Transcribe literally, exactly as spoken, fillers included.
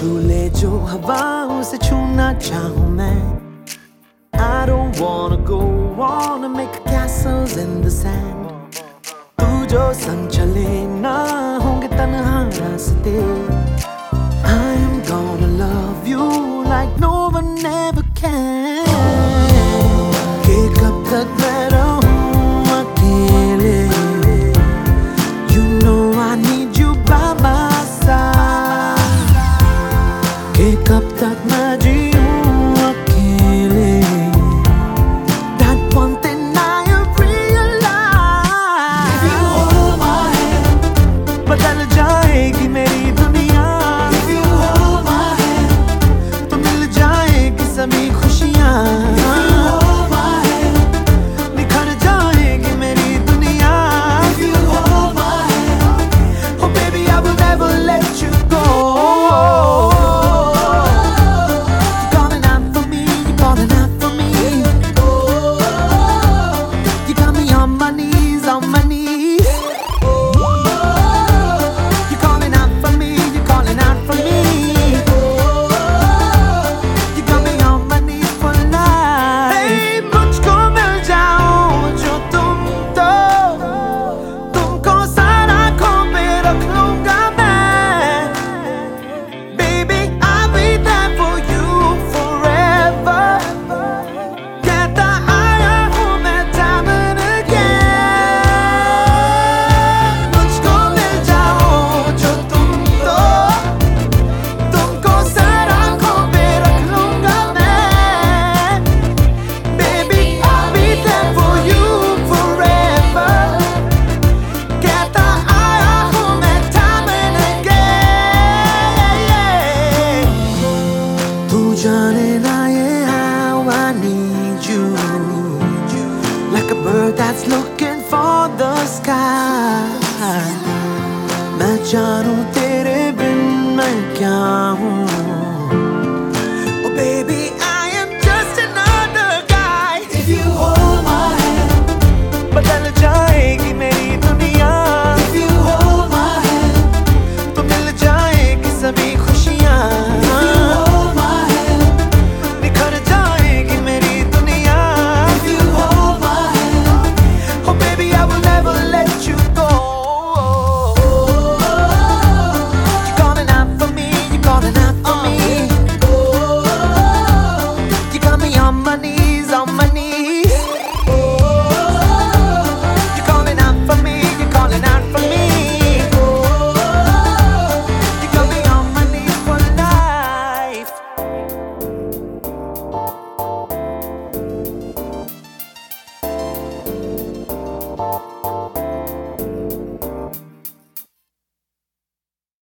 तू ले जो हवाओं से छूना चाहूँ मैं. I don't wanna go on and make castles in the sand. तू जो संग चले ना होंगे तन्हा रास्ते. I am gonna love you like no one ever can. कि कब तक मैं रहूं अकेले. You know I need you by my side. कि कब तक मैं जीऊं अकेले. That one thing I have realized. If you hold my hand, बदल जाएगी मेरी दुनिया. If you hold my hand, तो मिल जाएगी सभी खुशियाँ. Johnny, yeah, how I need you. Like a bird that's looking for the sky. मैं जानूं